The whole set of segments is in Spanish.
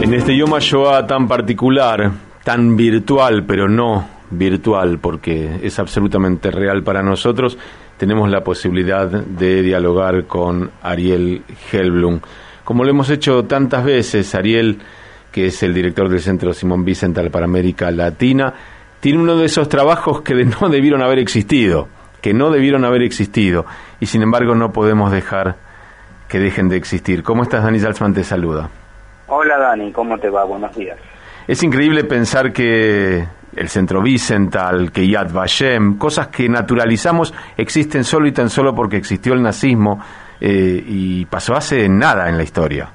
En este Yom HaShoah tan particular, tan virtual, pero no virtual, porque es absolutamente real para nosotros, tenemos la posibilidad de dialogar con Ariel Helblum. Como lo hemos hecho tantas veces, Ariel, que es el director del Centro Simón Wiesenthal para América Latina, tiene uno de esos trabajos que no debieron haber existido, y sin embargo no podemos dejar que dejen de existir. ¿Cómo estás, Dani Salzman? Te saluda. Hola, Dani, ¿cómo te va? Buenos días. Es increíble pensar que el Centro Wiesenthal, que Yad Vashem, cosas que naturalizamos, existen solo y tan solo porque existió el nazismo, y pasó hace nada en la historia.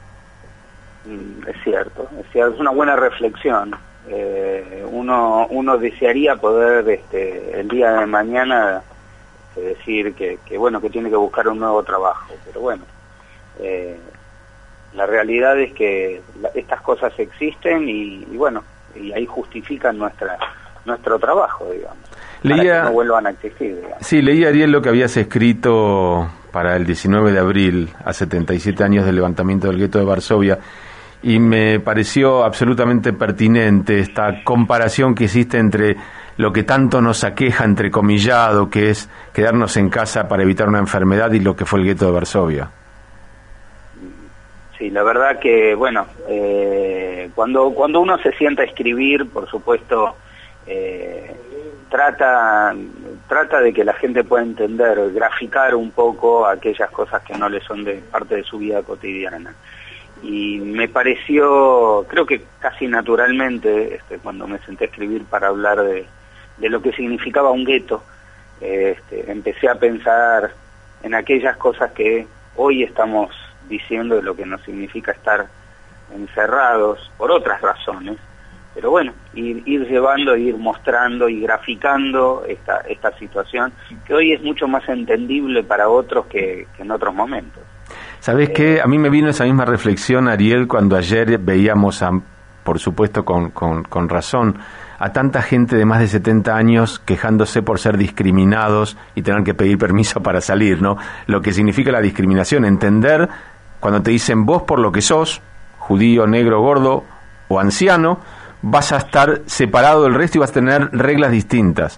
Es cierto, es una buena reflexión. Uno desearía poder el día de mañana decir que bueno, que tiene que buscar un nuevo trabajo, pero bueno, la realidad es que estas cosas existen y bueno, y ahí justifican nuestro trabajo, digamos, para que no vuelvan a existir, digamos. Sí, leí, Ariel, lo que habías escrito para el 19 de abril, a 77 años del levantamiento del gueto de Varsovia, y me pareció absolutamente pertinente esta comparación que hiciste entre lo que tanto nos aqueja, entrecomillado, que es quedarnos en casa para evitar una enfermedad, y lo que fue el gueto de Varsovia. Sí, la verdad que, bueno, cuando uno se sienta a escribir, por supuesto, trata de que la gente pueda entender, graficar un poco aquellas cosas que no le son de parte de su vida cotidiana. Y me pareció, creo que casi naturalmente, cuando me senté a escribir para hablar de lo que significaba un gueto, empecé a pensar en aquellas cosas que hoy estamos diciendo de lo que nos significa estar encerrados por otras razones, pero bueno, ir llevando, ir mostrando y graficando esta situación que hoy es mucho más entendible para otros que en otros momentos. ¿Sabés qué? A mí me vino esa misma reflexión, Ariel, cuando ayer veíamos, por supuesto con razón, a tanta gente de más de 70 años quejándose por ser discriminados y tener que pedir permiso para salir, ¿no? Lo que significa la discriminación, entender cuando te dicen vos por lo que sos, judío, negro, gordo o anciano, vas a estar separado del resto y vas a tener reglas distintas.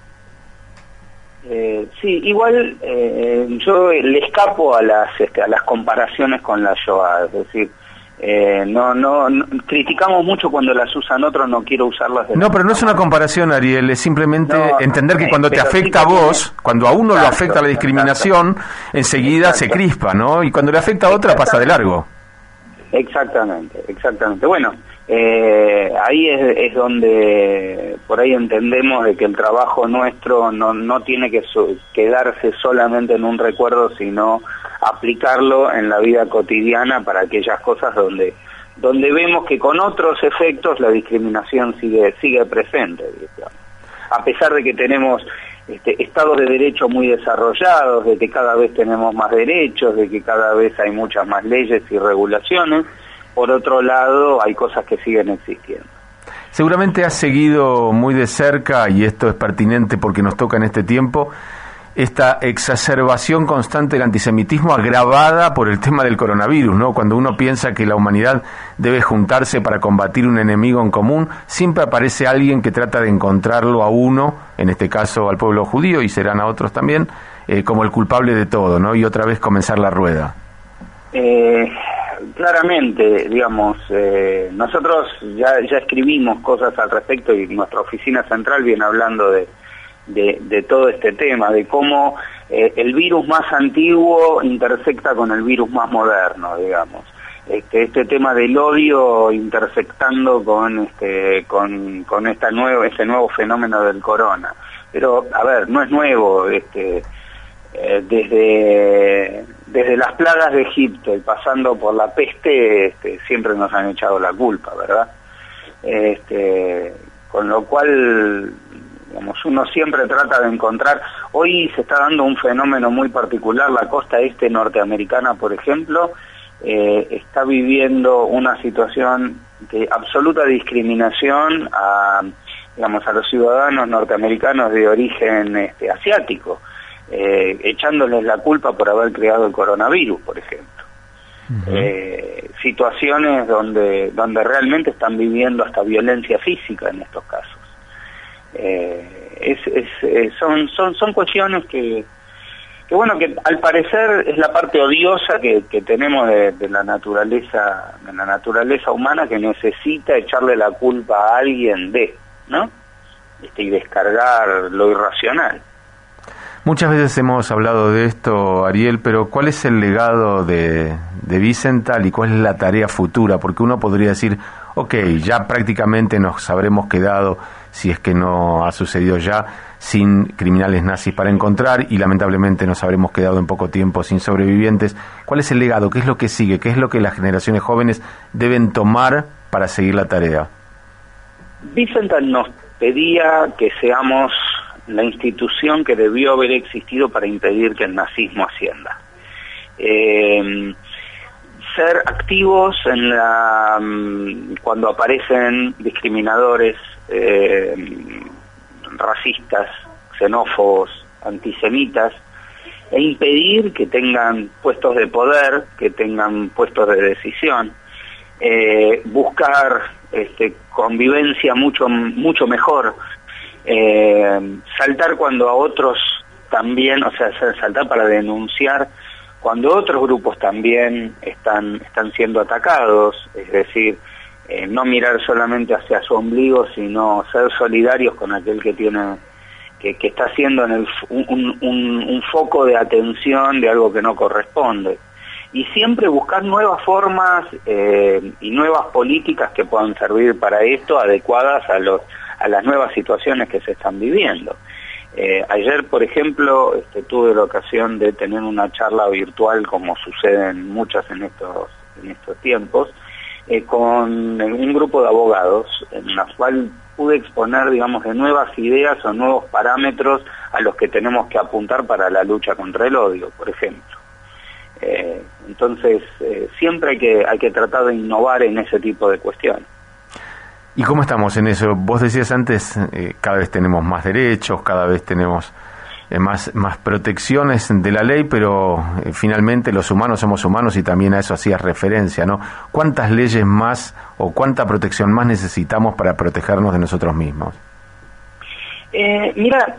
Sí, igual yo le escapo a las comparaciones con la Shoah, es decir, no criticamos mucho cuando las usan otros, no quiero usarlas de No, pero no es una comparación, Ariel, es simplemente entender que cuando te afecta a vos, cuando a uno lo afecta la discriminación, enseguida se crispa, ¿no? Y cuando le afecta a otra pasa de largo. Exactamente. Bueno, ahí es donde por ahí entendemos de que el trabajo nuestro no tiene que quedarse solamente en un recuerdo, sino aplicarlo en la vida cotidiana para aquellas cosas donde vemos que con otros efectos la discriminación sigue presente, digamos. A pesar de que tenemos estados de derecho muy desarrollados, de que cada vez tenemos más derechos, de que cada vez hay muchas más leyes y regulaciones, por otro lado hay cosas que siguen existiendo. Seguramente has seguido muy de cerca, y esto es pertinente porque nos toca en este tiempo, esta exacerbación constante del antisemitismo agravada por el tema del coronavirus, ¿no? Cuando uno piensa que la humanidad debe juntarse para combatir un enemigo en común, siempre aparece alguien que trata de encontrarlo a uno, en este caso al pueblo judío, y serán a otros también, como el culpable de todo, ¿no? Y otra vez comenzar la rueda. Claramente, digamos, nosotros ya escribimos cosas al respecto, y nuestra oficina central viene hablando de todo este tema, de cómo el virus más antiguo intersecta con el virus más moderno, digamos. Este tema del odio intersectando con este nuevo fenómeno del corona. Pero, a ver, no es nuevo, desde las plagas de Egipto y pasando por la peste, siempre nos han echado la culpa, ¿verdad? Con lo cual, digamos, uno siempre trata de encontrar. Hoy se está dando un fenómeno muy particular. La costa este norteamericana, por ejemplo, está viviendo una situación de absoluta discriminación a los ciudadanos norteamericanos de origen asiático, echándoles la culpa por haber creado el coronavirus, por ejemplo. situaciones donde realmente están viviendo hasta violencia física en estos casos. Son cuestiones que bueno, que al parecer es la parte odiosa que tenemos de la naturaleza humana, que necesita echarle la culpa a alguien ¿no? Y descargar lo irracional. Muchas veces hemos hablado de esto, Ariel, pero ¿cuál es el legado de Wiesenthal y cuál es la tarea futura? Porque uno podría decir, ok, ya prácticamente nos habremos quedado, si es que no ha sucedido ya, sin criminales nazis para encontrar y lamentablemente nos habremos quedado en poco tiempo sin sobrevivientes. ¿Cuál es el legado? ¿Qué es lo que sigue? ¿Qué es lo que las generaciones jóvenes deben tomar para seguir la tarea? Wiesenthal nos pedía que seamos la institución que debió haber existido para impedir que el nazismo ascienda. Ser activos cuando aparecen discriminadores, racistas, xenófobos, antisemitas, e impedir que tengan puestos de poder, que tengan puestos de decisión, buscar convivencia mucho mejor, saltar cuando a otros también, o sea, saltar para denunciar cuando otros grupos también están siendo atacados, es decir, no mirar solamente hacia su ombligo, sino ser solidarios con aquel que tiene que está siendo un foco de atención de algo que no corresponde. Y siempre buscar nuevas formas y nuevas políticas que puedan servir para esto, adecuadas a las nuevas situaciones que se están viviendo. Ayer, por ejemplo, tuve la ocasión de tener una charla virtual, como suceden muchas en estos tiempos, con un grupo de abogados, en la cual pude exponer, digamos, de nuevas ideas o nuevos parámetros a los que tenemos que apuntar para la lucha contra el odio, por ejemplo. Entonces, siempre hay que tratar de innovar en ese tipo de cuestiones. ¿Y cómo estamos en eso? Vos decías antes, cada vez tenemos más derechos, cada vez tenemos más protecciones de la ley, pero finalmente los humanos somos humanos y también a eso hacías referencia, ¿no? ¿Cuántas leyes más o cuánta protección más necesitamos para protegernos de nosotros mismos? Mira,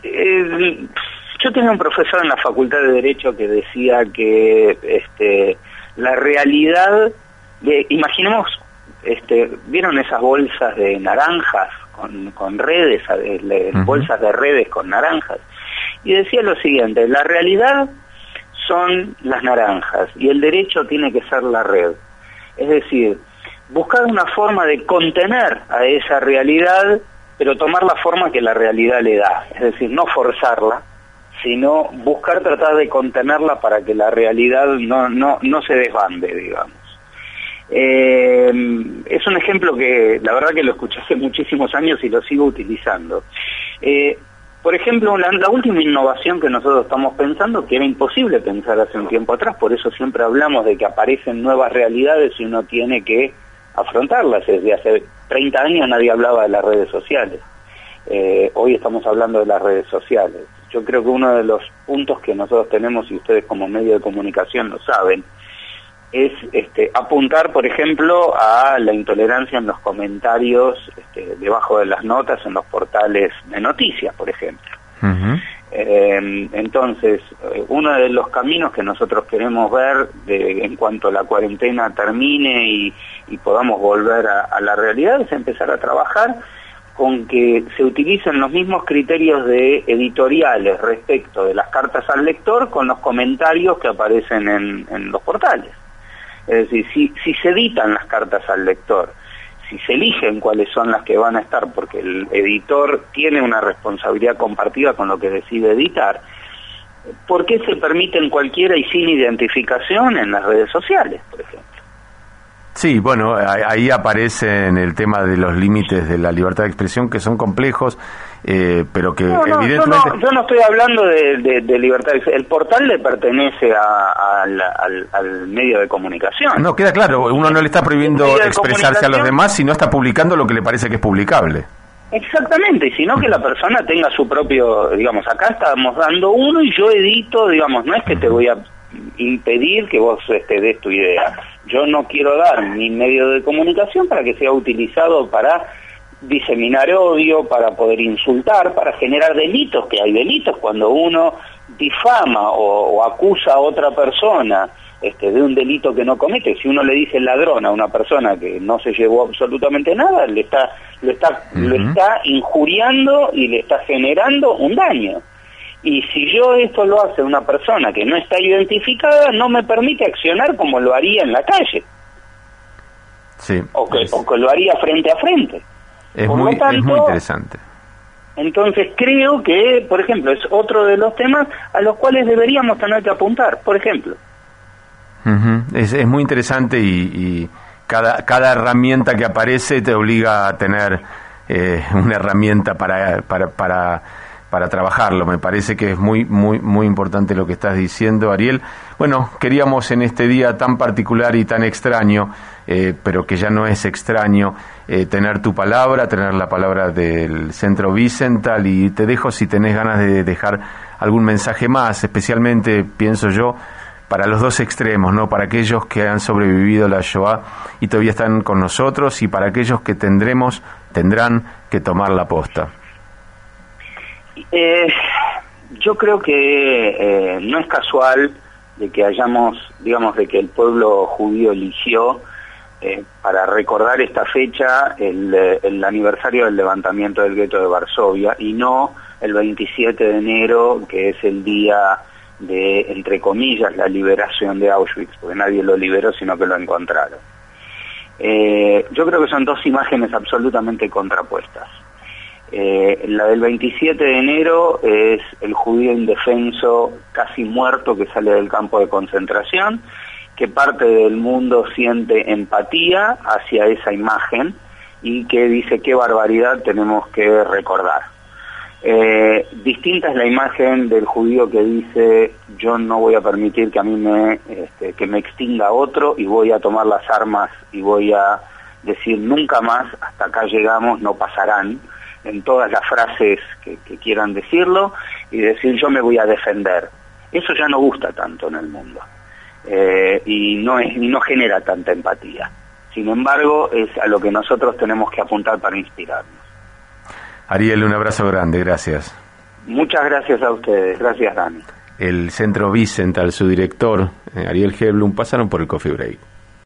yo tenía un profesor en la Facultad de Derecho que decía que la realidad imaginemos, ¿vieron esas bolsas de naranjas con redes, bolsas de redes con naranjas? Y decía lo siguiente: la realidad son las naranjas y el derecho tiene que ser la red. Es decir, buscar una forma de contener a esa realidad, pero tomar la forma que la realidad le da. Es decir, no forzarla, sino tratar de contenerla para que la realidad no se desbande, digamos. Es un ejemplo que la verdad que lo escuché hace muchísimos años y lo sigo utilizando. Por ejemplo, la última innovación que nosotros estamos pensando, que era imposible pensar hace un tiempo atrás, por eso siempre hablamos de que aparecen nuevas realidades y uno tiene que afrontarlas. Desde hace 30 años nadie hablaba de las redes sociales. Hoy estamos hablando de las redes sociales. Yo creo que uno de los puntos que nosotros tenemos, y ustedes como medio de comunicación lo saben, es apuntar, por ejemplo, a la intolerancia en los comentarios debajo de las notas en los portales de noticias, por ejemplo. Uh-huh. Entonces, uno de los caminos que nosotros queremos ver en cuanto la cuarentena termine y podamos volver a la realidad es empezar a trabajar con que se utilicen los mismos criterios de editoriales respecto de las cartas al lector con los comentarios que aparecen en los portales. Es decir, si se editan las cartas al lector, si se eligen cuáles son las que van a estar, porque el editor tiene una responsabilidad compartida con lo que decide editar, ¿por qué se permiten cualquiera y sin identificación en las redes sociales, por ejemplo? Sí, bueno, ahí aparece en el tema de los límites de la libertad de expresión, que son complejos, pero que evidentemente... Yo no estoy hablando de libertad de expresión. El portal le pertenece al medio de comunicación. No, queda claro, uno no le está prohibiendo expresarse a los demás, sino está publicando lo que le parece que es publicable. Exactamente, y sino que la persona tenga su propio, digamos, acá estamos dando uno y yo edito, digamos, no es que te voy a impedir que vos des tu idea. yo no quiero dar mi medio de comunicación para que sea utilizado para diseminar odio, para poder insultar, para generar delitos, que hay delitos cuando uno difama o acusa a otra persona de un delito que no comete. Si uno le dice ladrón a una persona que no se llevó absolutamente nada, lo está injuriando y le está generando un daño. Y si yo esto lo hace una persona que no está identificada, no me permite accionar como lo haría en la calle. Sí, o que lo haría frente a frente. Es muy interesante. Entonces creo que, por ejemplo, es otro de los temas a los cuales deberíamos tener que apuntar, por ejemplo. Es muy interesante y cada herramienta que aparece te obliga a tener una herramienta para trabajarlo. Me parece que es muy importante lo que estás diciendo, Ariel. Bueno, queríamos en este día tan particular y tan extraño, pero que ya no es extraño, tener tu palabra, tener la palabra del Centro Wiesenthal, y te dejo si tenés ganas de dejar algún mensaje más, especialmente, pienso yo, para los dos extremos, ¿no? Para aquellos que han sobrevivido la Shoah y todavía están con nosotros, y para aquellos que tendrán que tomar la posta. Yo creo que no es casual de que de que el pueblo judío eligió para recordar esta fecha el aniversario del levantamiento del gueto de Varsovia, y no el 27 de enero, que es el día de, entre comillas, la liberación de Auschwitz, porque nadie lo liberó, sino que lo encontraron. Yo creo que son dos imágenes absolutamente contrapuestas. La del 27 de enero es el judío indefenso, casi muerto, que sale del campo de concentración, que parte del mundo siente empatía hacia esa imagen y que dice qué barbaridad tenemos que recordar. Distinta es la imagen del judío que dice yo no voy a permitir que a mí que me extinga otro, y voy a tomar las armas y voy a decir nunca más, hasta acá llegamos, no pasarán, en todas las frases que quieran decirlo, y decir yo me voy a defender. Eso ya no gusta tanto en el mundo, y no genera tanta empatía. Sin embargo, es a lo que nosotros tenemos que apuntar para inspirarnos. Ariel, un abrazo grande, gracias. Muchas gracias a ustedes, gracias Dani. El Centro Wiesenthal, su director, Ariel Helblum, pasaron por el Coffee Break.